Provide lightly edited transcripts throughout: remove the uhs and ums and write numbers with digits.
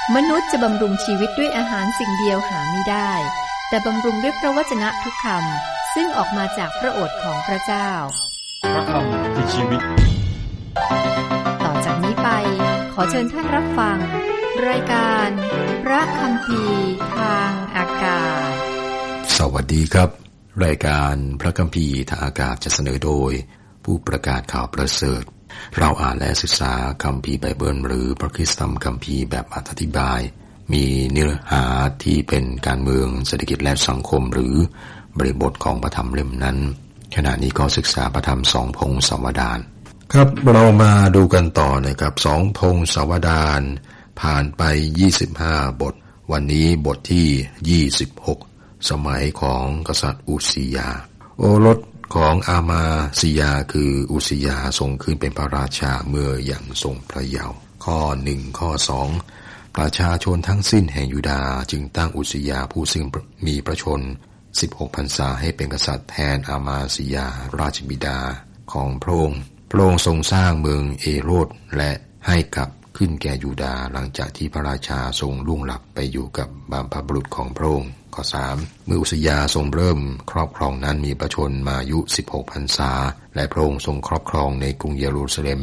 มนุษย์จะบำรุงชีวิตด้วยอาหารสิ่งเดียวหาไม่ได้แต่บำรุงด้วยพระวจนะทุกคำซึ่งออกมาจากพระโอษฐ์ของพระเจ้าพระคำคือชีวิตต่อจากนี้ไปขอเชิญท่านรับฟังรายการพระคัมภีร์ทางอากาศสวัสดีครับรายการพระคัมภีร์ทางอากาศจะเสนอโดยผู้ประกาศข่าวประเสริฐเราอ่านและศึกษาคัมภีร์ไบเบิลหรือพระคริสตธรรมคัมภีร์แบบอธิบายมีเนื้อหาที่เป็นการเมืองเศรษฐกิจและสังคมหรือบริบทของพระธรรมเล่มนั้นขณะนี้ก็ศึกษาพระธรรมสองพงศาวดารครับเรามาดูกันต่อนะครับสองพงศาวดารผ่านไป25บทวันนี้บทที่26สมัยของกษัตริย์อุซิยาโอรสของอามาซิยาคืออุซิยาทรงขึ้นเป็นพระราชาเมื่อยังทรงพระเยาว์ข้อ1ข้อ2ประชาชนทั้งสิ้นแห่งยูดาห์จึงตั้งอุซิยาผู้ซึ่งมีพระชน16พรรษาให้เป็นกษัตริย์แทนอามาซิยาราชบิดาของพระองค์ทรงสร้างเมืองเอโรดและให้กลับขึ้นแก่ยูดาห์หลังจากที่พระราชาทรงล่วงลับไปอยู่กับบรรพบุรุษของพระองค์ข้อ3เมื่ออุซิยาทรงเริ่มครอบครองนั้นมีพระชนมายุ16พรรษาและพระองค์ทรงครอบครองในกรุงเยรูซาเล็ม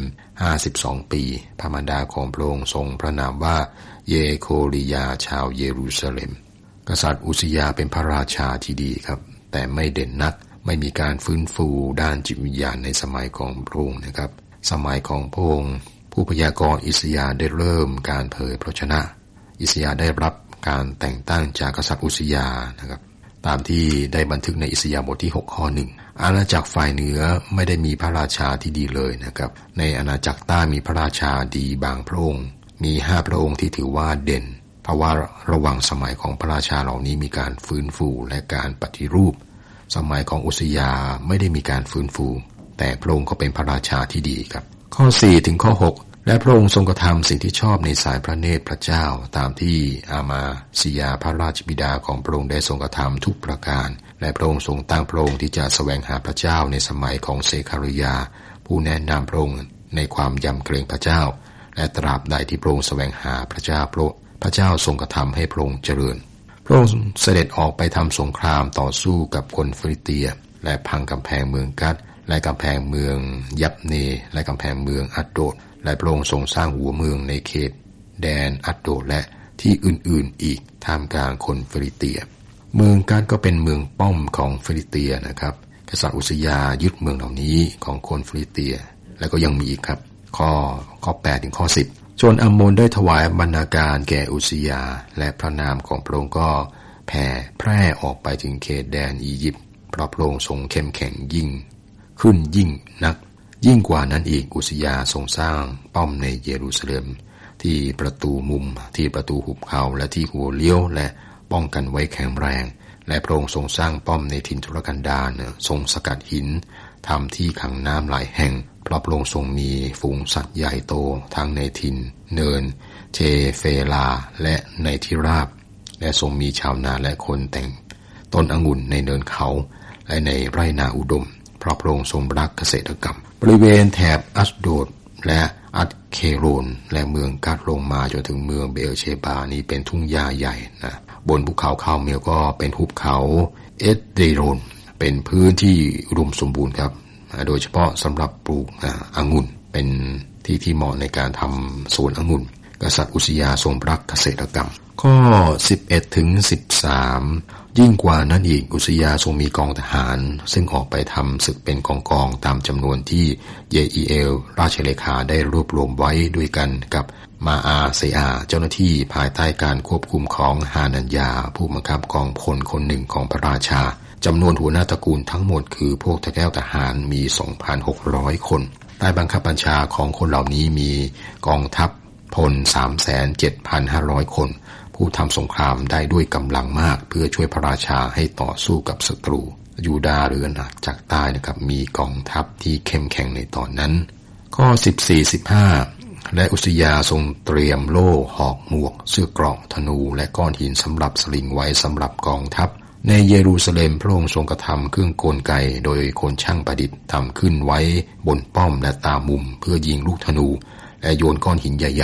52ปีพระมารดาของพระองค์ทรงพระนามว่าเยโคลียาชาวเยรูซาเล็มกษัตริย์อุซิยาเป็นพระราชาที่ดีครับแต่ไม่เด่นนักไม่มีการฟื้นฟูด้านจิตวิญญาณในสมัยของพระองค์นะครับสมัยของพระองค์ผู้พยากรณ์อิสยาห์ได้เริ่มการเผยพระชนะอิสยาห์ได้รับการแต่งตั้งจากกษัตริย์อุซิยาห์นะครับตามที่ได้บันทึกในอิสยาห์บทที่6ข้อ1อาณาจักรฝ่ายเหนือไม่ได้มีพระราชาที่ดีเลยนะครับในอาณาจักรใต้มีพระราชาดีบางพระองค์มี5พระองค์ที่ถือว่าเด่นเพราะว่าระหว่างสมัยของพระราชาเหล่านี้มีการฟื้นฟูและการปฏิรูปสมัยของอุซิยาห์ไม่ได้มีการฟื้นฟูแต่พระองค์ก็เป็นพระราชาที่ดีครับข้อ4ถึงข้อ6และพระองค์ทรงกระทำสิ่งที่ชอบในสายพระเนตรพระเจ้าตามที่อามาซิยาพระราชบิดาของพระองค์ได้ทรงกระทำทุกประการและพระองค์ทรงตั้งพระองค์ที่จะแสวงหาพระเจ้าในสมัยของเซคาริยาผู้แนะนำพระองค์ในความยำเกรงพระเจ้าและตราบใดที่พระองค์แสวงหาพระเจ้าพระเจ้าทรงกระทำให้พระองค์เจริญพระองค์เสด็จออกไปทำสงครามต่อสู้กับคนฟิลิสเตียและพังกำแพงเมืองกัดและกำแพงเมืองยับเนและกำแพงเมืองอัดโดดและพระองค์ทรงสร้างหัวเมืองในเขตแดนอัดโดดและที่อื่นๆอีกท่ามกลางคนฟิลิสเตียเมืองกัดก็เป็นเมืองป้อมของฟิลิสเตียนะครับกษัตริย์อุซิยายึดเมืองเหล่านี้ของคนฟิลิสเตียและก็ยังมีอีกครับข้อ8ถึงข้อ10ชนอัมโมนได้ถวายบรรณาการแก่อุซิยาและพระนามของพระองค์ก็แผ่แพร่ออกไปถึงเขตแดนอียิปต์เพราะพระองค์ทรงเข้มแข็งยิ่งขึ้นยิ่งนักยิ่งกว่านั้นอีกอุซิยาทรงสร้างป้อมในเยรูซาเล็มที่ประตูมุมที่ประตูหุบเขาและที่หัวเลี้ยวและป้องกันไว้แข็งแรงและพระองค์ทรงสร้างป้อมในถิ่นทุรกันดารทรงสกัดหินทำที่ขังน้ำหลายแห่งเพราะพระองค์ทรงมีฝูงสัตว์ใหญ่โตทั้งในถิ่นเนินเชเฟลาและในที่ราบและทรงมีชาวนาและคนแต่งต้นองุ่นในเนินเขาและในไร่นาอุดมเพราะพระองค์ทรงรักเกษตรกรรมบริเวณแถบอัสโดดและอัดเคโรนและเมืองกัดลงมาจนถึงเมืองเบลเชบานี้เป็นทุ่งหญ้าใหญ่นะบนภูเขาคาร์เมลก็เป็นหุบเขาเอสเดโรนเป็นพื้นที่อุดมสมบูรณ์ครับโดยเฉพาะสำหรับปลูกองุ่นเป็นที่เหมาะในการทำสวนองุ่นกษัตริย์อุซิยาทรงรักเกษตรกรรมข้อ11ถึง13ยิ่งกว่านั้นอีกอุซิยาทรงมีกองทหารซึ่งออกไปทำศึกเป็นกองตามจำนวนที่เยอีเอลราชเลขาได้รวบรวมไว้ด้วยกันกับมาอาเซอาเจ้าหน้าที่ภายใต้การควบคุมของฮานัญญาผู้บังคับกองพลคนหนึ่งของพระราชาจำนวนหัวหน้าตระกูลทั้งหมดคือพวกแก้วทหารมี 2,600 คนใต้บังคับบัญชาของคนเหล่านี้มีกองทัพพล 37,500 คนผู้ทำสงครามได้ด้วยกำลังมากเพื่อช่วยพระราชาให้ต่อสู้กับศัตรูยูดาห์หรืออาณาจักรใต้นะครับมีกองทัพที่เข้มแข็งในตอนนั้นข้อ14-15และอุซิยาทรงเตรียมโล่หอกหมวกเสื้อเกราะธนูและก้อนหินสำหรับสลิงไว้สำหรับกองทัพในเยรูซาเล็มพระองค์ทรงกระทำเครื่องกลไกโดยคนช่างประดิษฐ์ทำขึ้นไว้บนป้อมและตามมุมเพื่อยิงลูกธนูและโยนก้อนหินใหญ่ๆ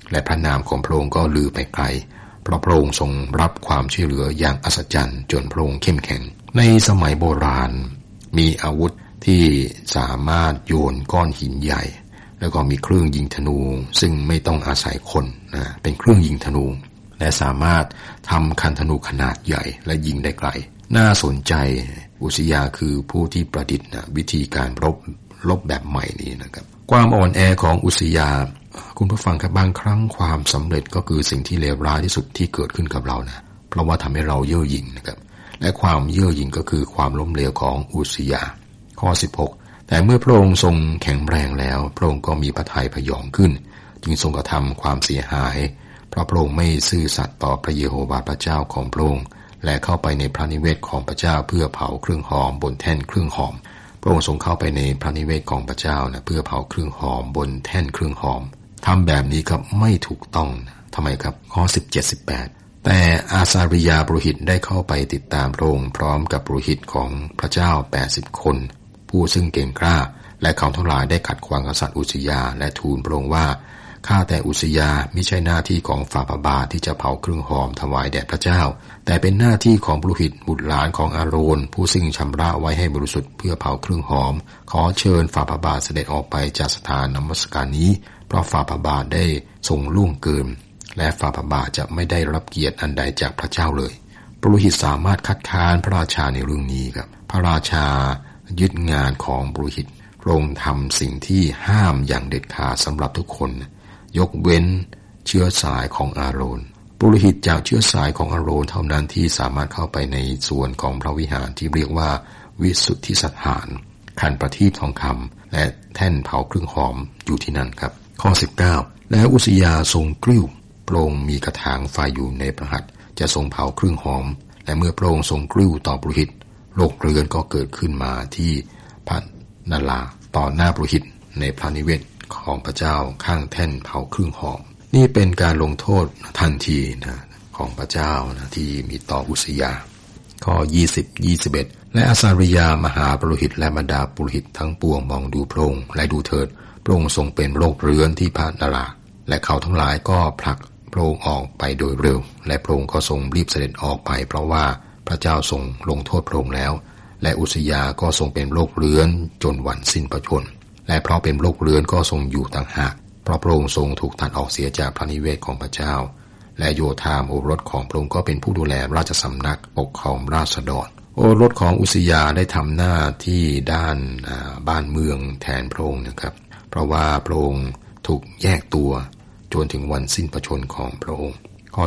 และพระนามของพระองค์ก็ลือไปไกลเพราะพระองค์ทรงรับความช่วยเหลืออย่างอัศจรรย์จนพระองค์เข้มแข็งในสมัยโบราณมีอาวุธที่สามารถโยนก้อนหินใหญ่แล้วก็มีเครื่องยิงธนูซึ่งไม่ต้องอาศัยคนเป็นเครื่องยิงธนูและสามารถทำคันธนูขนาดใหญ่และยิงได้ไกลน่าสนใจอุซิยาคือผู้ที่ประดิษฐ์วิธีการรบแบบใหม่นี้นะครับความอ่อนแอของอุซิยาคุณผู้ฟังครับบางครั้งความสำเร็จก็คือสิ่งที่เลวร้ายที่สุดที่เกิดขึ้นกับเรานะเพราะว่าทำให้เราเย่อหยิ่งนะครับและความเย่อหยิ่งก็คือความล้มเหลวของอุซิยาข้อ16แต่เมื่อพระองค์ทรงแข็งแรงแล้วพระองค์ก็มีพระทัยพยองขึ้นจึงทรงกระทำความเสียหายเพราะพระองค์ไม่ซื่อสัตย์ต่อพระเยโฮวาห์พระเจ้าของพระองค์และเข้าไปในพระนิเวศของพระเจ้าเพื่อเผาเครื่องหอมบนแท่นเครื่องหอมพระองค์ทรงเข้าไปในพระนิเวศของพระเจ้านะเพื่อเผาเครื่องหอมบนแท่นเครื่องหอมทำแบบนี้ครับไม่ถูกต้องทำไมครับข้อ17-18แต่อาซาริยาปุโรหิตได้เข้าไปติดตามพระองค์พร้อมกับปุโรหิตของพระเจ้า80คนผู้ซึ่งเก่งกล้าและเขาทั้งหลายได้ขัดขวางกษัตริย์อุซิยาและทูลพระองค์ว่าข้าแต่อุซิยามิใช่หน้าที่ของฝ่าพระบาทที่จะเผาเครื่องหอมถวายแด่พระเจ้าแต่เป็นหน้าที่ของปุโรหิตบุตรหลานของอาโรนผู้ซึ่งชำระไว้ให้บริสุทธิ์เพื่อเผาเครื่องหอมขอเชิญฝ่าพระบาทเสด็จออกไปจากสถานนมัสการนี้เพราะฝ่าพระบาทได้ทรงล่วงเกินและฝ่าพระบาทจะไม่ได้รับเกียรติอันใดจากพระเจ้าเลยปุโรหิตสามารถคัดค้านพระราชาในเรื่องนี้ครับพระราชายึดงานของปุโรหิตพระองค์ทำสิ่งที่ห้ามอย่างเด็ดขาดสำหรับทุกคนยกเว้นเชื้อสายของอาโรนปุโรหิตจากเชื้อสายของอาโรนเท่านั้นที่สามารถเข้าไปในส่วนของพระวิหารที่เรียกว่าวิสุทธิสถานคันประทีปทองคำและแท่นเผาเครื่องหอมอยู่ที่นั่นครับข้อ19แล้วอุซิยาทรงกริ้วพระองค์มีกระถางไฟอยู่ในพระหัตถ์จะทรงเผาเครื่องหอมและเมื่อพระองค์ทรงกริ้วต่อปุโรหิตโรคเรื้อนก็เกิดขึ้นมาที่พระนาลาต่อหน้าปุโรหิตในพระนิเวศของพระเจ้าข้างแท่นเผาเครื่องหอมนี่เป็นการลงโทษทันทีนะของพระเจ้านะที่มีต่ออุซิยาข้อ20-21และอาซาริยามหาปุโรหิตและบรรดาปุโรหิตทั้งปวงมองดูพระองค์และดูเถิดพระองค์ทรงเป็นโรคเรื้อนที่พระนาลาและเขาทั้งหลายก็ผลักพระองค์ออกไปโดยเร็วและพระองค์ก็ทรงรีบเสด็จออกไปเพราะว่าพระเจ้าทรงลงโทษพระองค์แล้วและอุซิยาก็ทรงเป็นโรคเรื้อนจนวันสิ้นพระชนม์และเพราะเป็นโรคเรื้อนก็ทรงอยู่ต่างหากเพราะพระองค์ทรงถูกตัดออกเสียจากพระนิเวศของพระเจ้าและโยธามโอรสของพระองค์ก็เป็นผู้ดูแลราชสำนักปกครองราษฎรโอรสของอุซิยาได้ทำหน้าที่ด้านบ้านเมืองแทนพระองค์นะครับเพราะว่าพระองค์ถูกแยกตัวจนถึงวันสิ้นพระชนม์ของพระองค์ข้อ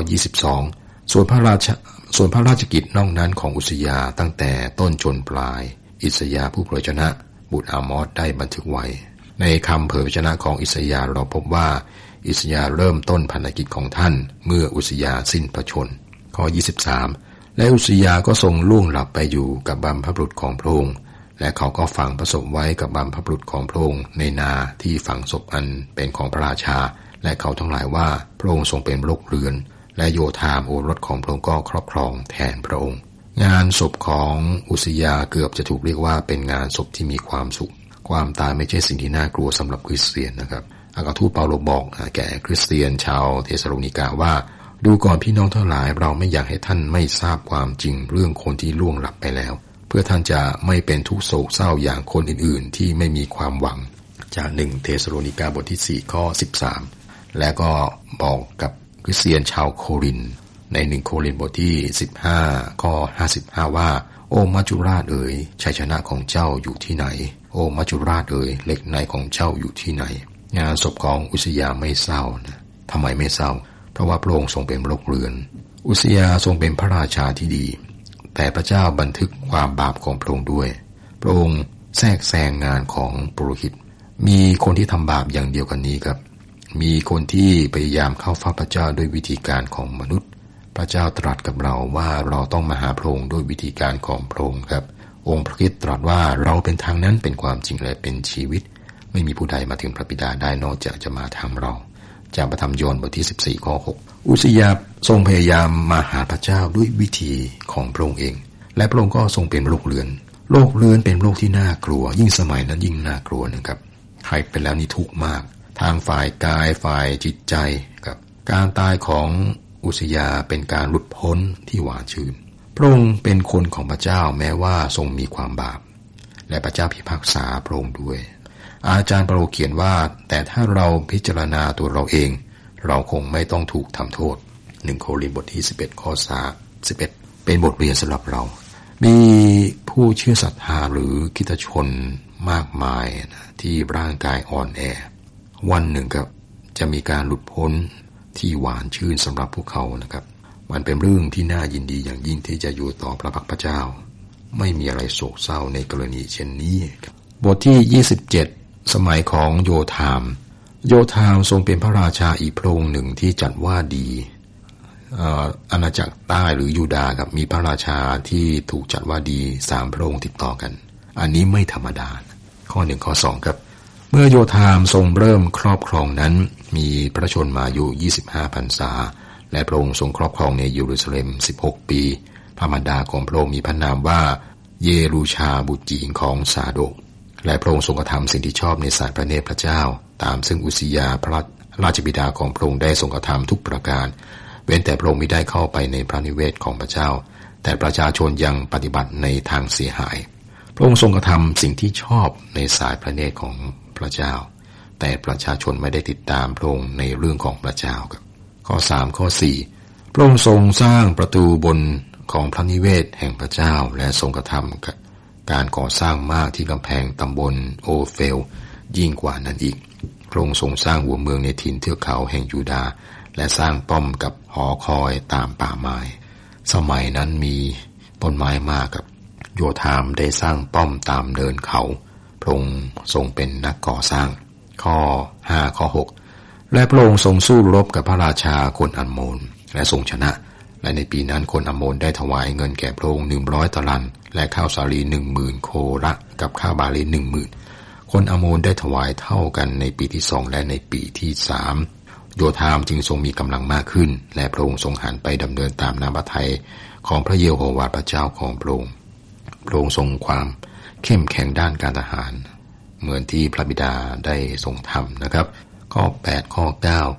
22ส่วนพระราชกิจนอกนั้นของอุซิยาตั้งแต่ต้นจนปลายอิสยาห์ผู้เผยพระชนะบุตรอามอสได้บันทึกไว้ในคำเผยพระชนะของอิสยาห์เราพบว่าอิสยาห์เริ่มต้นพันธกิจของท่านเมื่ออุซิยาห์สิ้นพระชนม์ข้อ23และอุซิยาห์ก็ทรงล่วงหลับไปอยู่กับบรรพบุรุษของพระองค์และเขาก็ฝังพระศพไว้กับบรรพบุรุษของพระองค์ในนาที่ฝังศพอันเป็นของพระราชาและเขาทั้งหลายว่าพระองค์ทรงเป็นโรคเรื้อนและโยธามโอรสของพระองค์ก็ครอบครองแทนพระองค์งานศพของอุซิยาห์เกือบจะถูกเรียกว่าเป็นงานศพที่มีความสุขความตายไม่ใช่สิ่งที่น่ากลัวสำหรับคริสเตียนนะครับอัครทูตเปาโลบอกแก่คริสเตียนชาวเธสาโลนิกาว่าดูก่อนพี่น้องทั้งหลายเราไม่อยากให้ท่านไม่ทราบความจริงเรื่องคนที่ล่วงลับไปแล้วเพื่อท่านจะไม่เป็นทุกข์โศกเศร้าอย่างคนอื่นๆที่ไม่มีความหวังจาก1เธสาโลนิกาบทที่4ข้อ13และก็บอกกับคริสเตียนชาวโครินธ์ใน1โครินธ์บทที่15ข้อ55ว่าโอ้มัจจุราชเอ๋ยชัยชนะของเจ้าอยู่ที่ไหนโอ้มัจจุราชเอ๋ยเหล็กในของเจ้าอยู่ที่ไหนงานศพของอุซิยาห์ไม่เศร้านะทำไมไม่เศร้าเพราะว่าพระองค์ทรงเป็นโรคเรื้อนอุซิยาห์ทรงเป็นพระราชาที่ดีแต่พระเจ้าบันทึกความบาปของพระองค์ด้วยพระองค์แทรกแซงงานของปุโรหิตมีคนที่ทำบาปอย่างเดียวกันนี้ครับมีคนที่พยายามเข้าเฝ้าพระเจ้าด้วยวิธีการของมนุษย์พระเจ้าตรัสกับเราว่าเราต้องมาหาพระองค์ด้วยวิธีการของพระองค์ครับองค์พระคริสต์ตรัสว่าเราเป็นทางนั้นเป็นความจริงและเป็นชีวิตไม่มีผู้ใดมาถึงพระบิดาได้นอกจากจะมาทางเราจากพระธรรมโยนบทที่14ข้อ6อุซิยาห์ทรงพยายามมาหาพระเจ้าด้วยวิธีของพระองค์เองและพระองค์ก็ทรงเป็นโรคเรื้อนโรคเรื้อนเป็นโรคที่น่ากลัวยิ่งสมัยนั้นยิ่งน่ากลัวนะครับใครเป็นแล้วนี่ทุกข์มากทางฝ่ายกายฝ่ายจิตใจครับการตายของอุสยาเป็นการหลุดพ้นที่หวานชื่นพระองค์เป็นคนของพระเจ้าแม้ว่าทรงมีความบาปและพระเจ้าพิพากษาพระองค์ด้วยอาจารย์เปาโลเขียนว่าแต่ถ้าเราพิจารณาตัวเราเองเราคงไม่ต้องถูกทำโทษ1 โครินธ์บทที่11ข้อ11เป็นบทเรียนสำหรับเรามีผู้เชื่อศรัทธาหรือคริสตชนมากมายนะที่ร่างกายอ่อนแอวันหนึ่งครับจะมีการหลุดพ้นที่หวานชื่นสำหรับพวกเขานะครับมันเป็นเรื่องที่น่ายินดีอย่างยิ่งที่จะอยู่ต่อพระพักพระเจ้าไม่มีอะไรโศกเศร้าในกรณีเช่นนี้บทที่27สมัยของโยธามทรงเป็นพระราชาอีกพระองค์หนึ่งที่จัดว่าดีอาณาจักรใต้หรือยูดาห์ครับมีพระราชาที่ถูกจัดว่าดี3พระองค์ติดต่อกันอันนี้ไม่ธรรมดาข้อ1ข้อ2ครับเมื่อโยธามทรงเริ่มครอบครองนั้นมีพระชนมายุ25พรรษาและพระองค์ทรงครอบครองในเยรูซาเล็ม16ปีพระมารดาของพระองค์มีพระนามว่าเยรูชาบุตรหญิงของซาโดกและพระองค์ทรงกระทำสิ่งที่ชอบในสายพระเนตรพระเจ้าตามซึ่งอุสิยาพระราชบิดาของพระองค์ได้ทรงกระทำทุกประการเว้นแต่พระองค์ไม่ได้เข้าไปในพระนิเวศของพระเจ้าแต่ประชาชนยังปฏิบัติในทางเสียหายพระองค์ทรงกระทำสิ่งที่ชอบในสายพระเนตรของพระเจ้าแต่ประชาชนไม่ได้ติดตามพระองค์ในเรื่องของพระเจ้าครับข้อ3ข้อ4พระองค์ทรงสร้างประตูบนของพระนิเวศแห่งพระเจ้าและทรงกระทำการก่อสร้างมากที่กำแพงตำบลโอเฟลยิ่งกว่านั้นอีกพระองค์ทรงสร้างหัวเมืองในถิ่นเทือกเขาแห่งยูดาห์และสร้างป้อมกับหอคอยตามป่าไม้สมัยนั้นมีต้นไม้มากครับโยธามได้สร้างป้อมตามเนินเขาพระองค์ทรงเป็นนักก่อสร้างข้อ5ข้อ6และพระองค์ทรงสู้รบกับพระราชาคนอัมโมนและทรงชนะและในปีนั้นคนอัมโมนได้ถวายเงินแก่พระองค์100 ตะลันและข้าวสาลี 10,000 โคละกับข้าวบาลี 10,000 คนอัมโมนได้ถวายเท่ากันในปีที่2และในปีที่3โยธามจึงทรงมีกำลังมากขึ้นและพระองค์ทรงหันไปดำเนินตามน้ำพระทัยของพระเยโฮวาห์พระเจ้าของพระองค์พระองค์ทรงความเข้มแข็งด้านการทหารเหมือนที่พระบิดาได้ทรงทำนะครับข้อ8ข้อ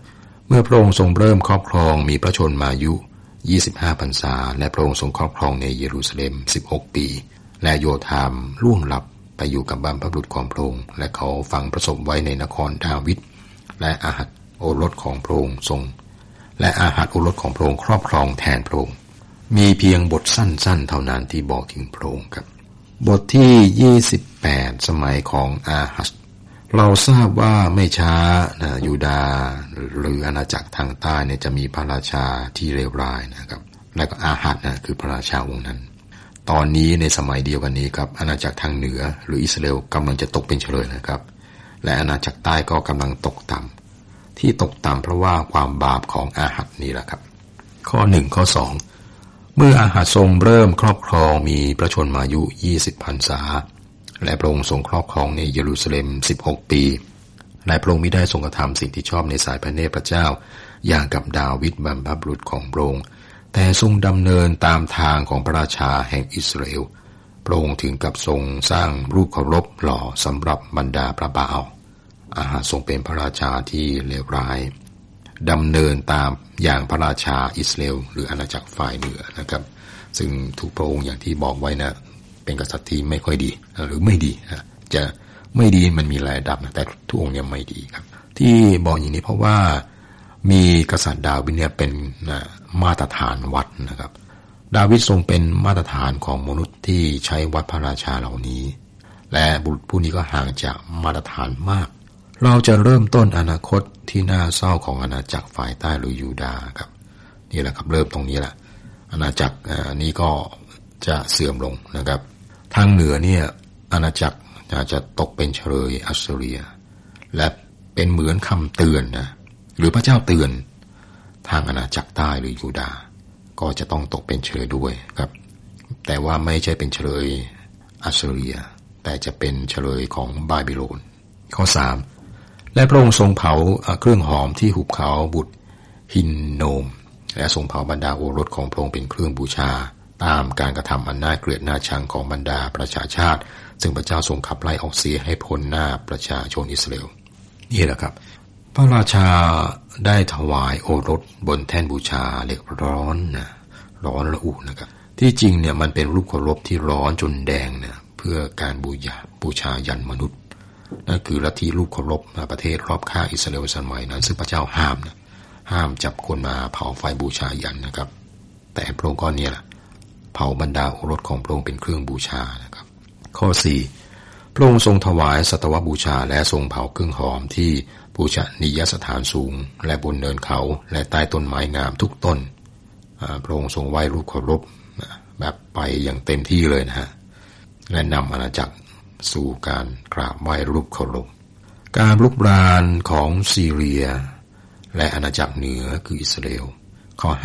9เมื่อพระองค์ทรงเริ่มครอบครองมีพระชนมายุ25พรรษาและพระองค์ทรงครอบครองในเยรูซาเล็ม16ปีและโยธามล่วงลับไปอยู่กับบรรพบุรุษของพระองค์และเขาฝังประสบไว้ในนครดาวิดและอาหัตโอรสของพระองค์ทรงและอาหัตโอรสของพระองค์ครอบครองแทนพระองค์มีเพียงบทสั้นๆเท่านั้นที่บอกถึงพระองค์ครับบทที่28สมัยของอาหัตเราทราบว่าไม่ช้ายูดาห์หรืออาณาจักรทางใต้เนี่ยจะมีพระราชาที่เลวร้ายนะครับและก็อาหัตคือพระราชาองค์นั้นตอนนี้ในสมัยเดียวกันนี้ครับอาณาจักรทางเหนือหรืออิสราเอลกำลังจะตกเป็นเฉลยนะครับและอาณาจักรใต้ก็กำลังตกต่ำที่ตกต่ำเพราะว่าความบาปของอาหัตนี่แหละครับข้อ1ข้อ2เมื่ออาหัตทรงเริ่มครอบครองมีพระชนมายุ20พรรษาและพระองค์ทรงครอบครองในเยรูซาเล็ม16ปีและพระองค์มิได้ทรงกระทำสิ่งที่ชอบในสายพระเนตรพระเจ้าอย่างกับดาวิดบรรพบุรุษของพระองค์แต่ทรงดำเนินตามทางของพระราชาแห่งอิสราเอลพระองค์ถึงกับทรงสร้างรูปเคารพหล่อสำหรับบรรดาพระบาอัลอาหัตทรงเป็นพระราชาที่เลวร้ายดำเนินตามอย่างพระราชาอิสราเอลหรืออาณาจักรฝ่ายเหนือนะครับซึ่งทุกพระองค์อย่างที่บอกไว้นะเป็นกษัตริย์ที่ไม่ค่อยดีหรือไม่ดีจะไม่ดีมันมีหลายระดับนะแต่ทุกองค์เนี่ยไม่ดีครับที่บอกอย่างนี้เพราะว่ามีกษัตริย์ดาวิดเนี่ยเป็นมาตรฐานวัดนะครับดาวิดทรงเป็นมาตรฐานของมนุษย์ที่ใช้วัดพระราชาเหล่านี้และบุรุษผู้นี้ก็ห่างจากมาตรฐานมากเราจะเริ่มต้นอนาคตที่น่าเศร้าของอาณาจักรฝ่ายใต้หรือยูดาห์ครับนี่แหละครับเริ่มตรงนี้แหละอาณาจักรนี้ก็จะเสื่อมลงนะครับทางเหนือเนี่ยอาณาจักรจะตกเป็นเฉลยอัสซีเรียและเป็นเหมือนคำเตือนนะหรือพระเจ้าเตือนทางอาณาจักรใต้หรือยูดาห์ก็จะต้องตกเป็นเฉลยด้วยครับแต่ว่าไม่ใช่เป็นเฉลยอัสซีเรียแต่จะเป็นเฉลยของบาบิโลนข้อ3และพระองค์ทรงเผาเครื่องหอมที่หุบเขาบุตรฮินโนมและทรงเผาบรรดาโอรสของพระองค์เป็นเครื่องบูชาตามการกระทำอันน่าเกลียดน่าชังของบรรดาประชาชาติซึ่งพระเจ้าทรงขับไล่ออกเสียให้พ้นหน้าประชาชนอิสราเอลนี่แหละครับพระราชาได้ถวายโอรสบนแท่นบูชาเหล็กร้อนระอุนะครับที่จริงเนี่ยมันเป็นรูปเคารพที่ร้อนจนแดงเนี่ยเพื่อการบูชายันมนุษย์นั่นคือลัทธิรูปเคารพประเทศรอบข้างอิสราเอลสมัยนั้นซึ่งพระเจ้าห้ามจับคนมาเผาไฟบูชายันนะครับแต่พระองค์ก็เนี่ยเผาบรรดาโอรสของพระองค์เป็นเครื่องบูชานะครับข้อ 4พระองค์ทรงถวายสัตวบูชาและทรงเผาเครื่องหอมที่บูชนียสถานสูงและบนเนินเขาและใต้ต้นไม้งามทุกต้นพระองค์ทรงไหว้รูปเคารพแบบไปอย่างเต็มที่เลยนะฮะและนำอาณาจักรสู่การกราบไหว้รูปเคารพการลุกรานของซีเรียและอาณาจักรเหนือคืออิสราเอลข้อ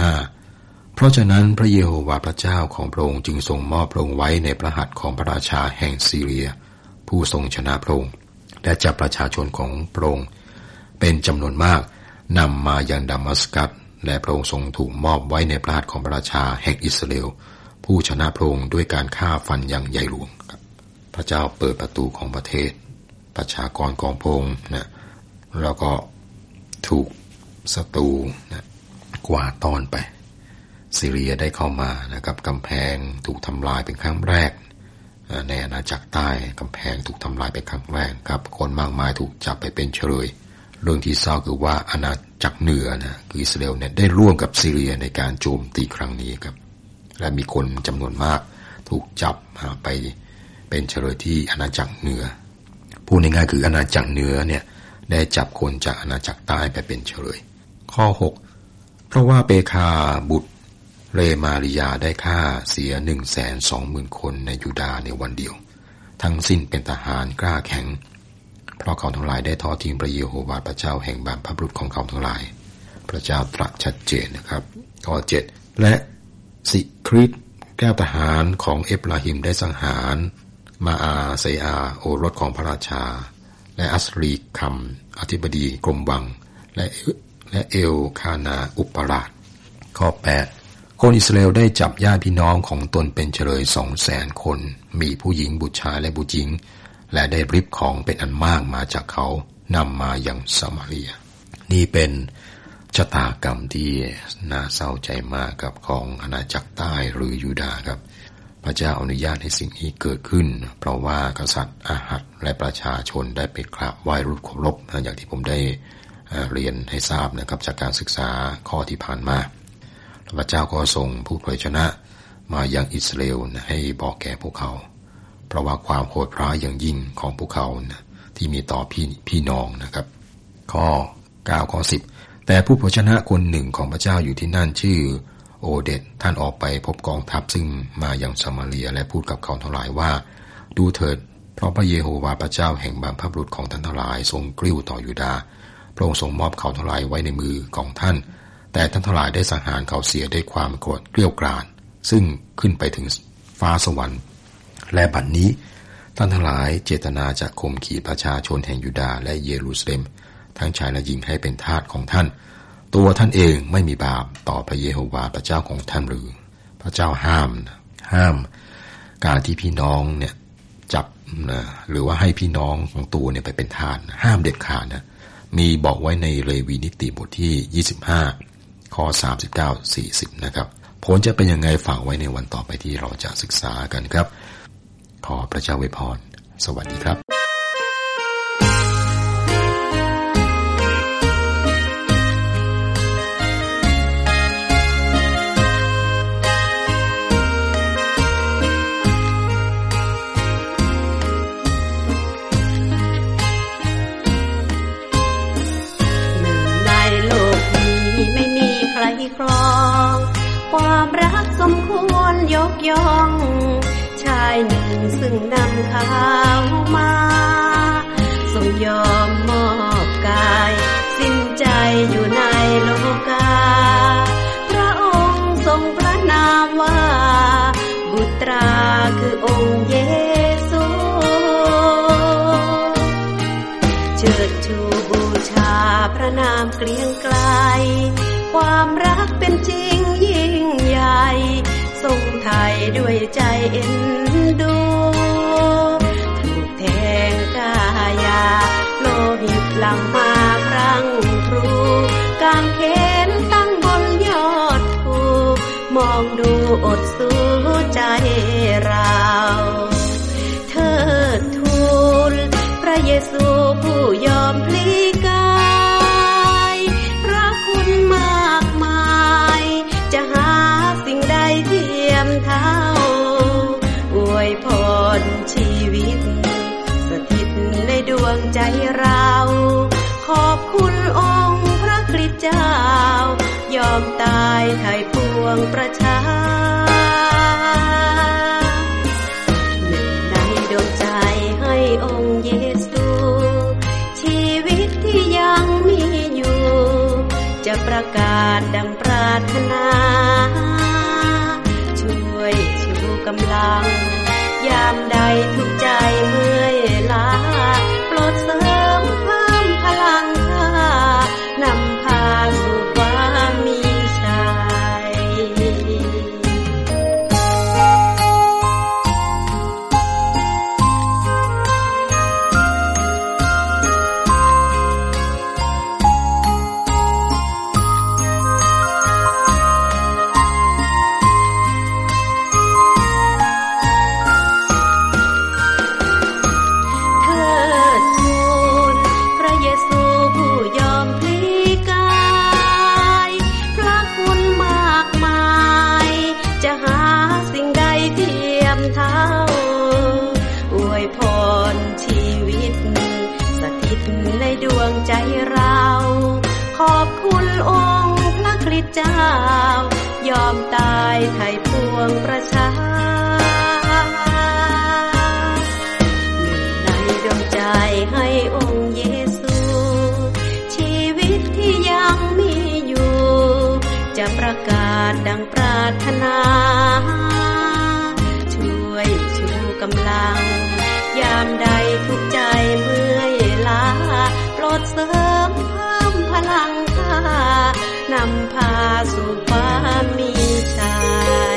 5เพราะฉะนั้นพระเยโฮวาห์พระเจ้าของพระองค์จึงทรงมอบพระองค์ไว้ในพระหัตถ์ของพระราชาแห่งซีเรียผู้ทรงชนะพระองค์และจับประชาชนของพระองค์เป็นจำนวนมากนำมายังดามัสกัสและพระองค์ทรงถูกมอบไว้ในพระหัตถ์ของพระราชาแห่งอิสราเอลผู้ชนะพระองค์ด้วยการฆ่าฟันอย่างใหญ่หลวงพระเจ้าเปิดประตูของประเทศประชากรของพระองค์นะแล้วก็ถูกศัตรูนะกวาดต้อนไปซีเรียได้เข้ามานะครับกำแพงถูกทำลายเป็นครั้งแรกในอาณาจักรใต้กำแพงถูกทำลายเป็นครั้งแรกครับคนมากมายถูกจับไปเป็นเฉลยเรื่องที่เศร้าคือว่าอาณาจักรเหนือนะคืออิสราเอลเนี่ยได้ร่วมกับซีเรียในการโจมตีครั้งนี้ครับและมีคนจำนวนมากถูกจับไปเป็นเฉลยที่อาณาจักรเหนือพูดง่ายๆคืออาณาจักรเหนือเนี่ยได้จับคนจากอาณาจักรใต้ไปเป็นเฉลยข้อ 6เพราะว่าเปคาบุตรเรมาริยาได้ฆ่าเสีย 120,000 คนในยูดาห์ในวันเดียวทั้งสิ้นเป็นทหารกล้าแข็งเพราะเขาทั้งหลายได้ทอดทิ้งพระเยโฮวาห์พระเจ้าแห่งบรรพบุรุษของเขาทั้งหลายพระเจ้าตรัสชัดเจนนะครับข้อ 7และสิคริตแก้วทหารของเอฟราฮิมได้สังหารมาอาเซอาโอรสของพระราชาและอัสรีคัมอธิบดีกรมวังและเอลคานาอุปราชข้อ 8คนอิสราเอลได้จับญาติพี่น้องของตนเป็นเฉลย 200,000 คนมีผู้หญิงบุตรชายและบุตรหญิงและได้ริบของเป็นอันมากมาจากเขานำมายังซามาเรียนี่เป็นชะตากรรมที่น่าเศร้าใจมากกับของอาณาจักรใต้หรือยูดาห์ครับพระเจ้าอนุญาตให้สิ่งนี้เกิดขึ้นเพราะว่ากษัตริย์อาหัสและประชาชนได้ไปกราบไหว้รูปเคารพอย่างที่ผมได้เรียนให้ทราบนะครับจากการศึกษาข้อที่ผ่านมาพระเจ้าก็ส่งผู้เผยชนะมายังอิสราเอลให้บอกแก่พวกเขาเพราะว่าความโหดร้ายอย่างยิ่งของพวกเขาที่มีต่อพี่น้องนะครับข้อ 9 ข้อ 10แต่ผู้เผยชนะคนหนึ่งของพระเจ้าอยู่ที่นั่นชื่อโอเดตท่านออกไปพบกองทัพซึ่งมายังซามาเรียและพูดกับเขาทั้งหลายว่าดูเถิดเพราะพระเยโฮวาห์พระเจ้าแห่งบรรพบุรุษของท่านทั้งหลายทรงกลิ้วต่อยูดาห์พระองค์ทรงมอบเขาทั้งหลายไว้ในมือของท่านแต่ท่านทั้งหลายได้สังหารเขาเสียด้วยความโกรธเกรี้ยวกราดซึ่งขึ้นไปถึงฟ้าสวรรค์และบัดนี้ท่านทั้งหลายเจตนาจะข่มขีประชาชนแห่งยูดาห์และเยรูซาเล็มทั้งชายและหญิงให้เป็นทาสของท่านตัวท่านเองไม่มีบาปต่อพระเยโฮวาห์พระเจ้าของท่านหรือพระเจ้าห้ามการที่พี่น้องเนี่ยจับหรือว่าให้พี่น้องของตัวเนี่ยไปเป็นทาสห้ามเด็ดขาดนะมีบอกไว้ในเลวีนิติบทที่25ข้อ 39-40นะครับผลจะเป็นยังไงฝากไว้ในวันต่อไปที่เราจะศึกษากันครับขอพระเจ้าอวยพรสวัสดีครับครองความรักสมควรยกย่องชายหนึ่งซึ่งนำข่าวมาทรงยอมมอบกายสิ้นใจอยู่ในโลกาพระองค์ทรงพระนามว่าบุตราคือองค์เยซูเชิดชูบูชาพระนามเกรียงไกรความรักเป็นจริงยิ่งใหญ่ทรงไถ่ด้วยใจเอ็นดูถูกแทงกายาโลหิตหลั่งมาพระงพลูกางเขนตั้งบนยอดภูมองดูอดสู้ใจเราเทิดทูลพระเยซูผู้ยอมพลีกายพระคุณมากมายจะหาสิ่งใดเทียมเท่าอวยพรชีวิตสถิตในดวงใจเราขอบคุณองค์พระคริสต์เจ้ายอมตายไถ่ปวงประชาหนึ่งในดวงใจให้องค์เยซูชีวิตที่ยังมีอยู่จะประกาศดังปรารถนาช่วยชูกำลังยามใดทุกใจเมื่อยล้าโปรดเสริมเพิ่มพลังข้านำพาสู่ความมีชัยดวงใจเราขอบคุณองค์พระคริสต์เจ้ายอมตายไถ่ปวงประชาหนึ่งในดวงใจให้องค์เยซูชีวิตที่ยังมีอยู่จะประกาศดังปรารถนาช่วยชูกำลังยามใดทุกใจเมื่อยล้าโปรดเสริมเพิ่มพลังข้านำพาสู่ความมีชัย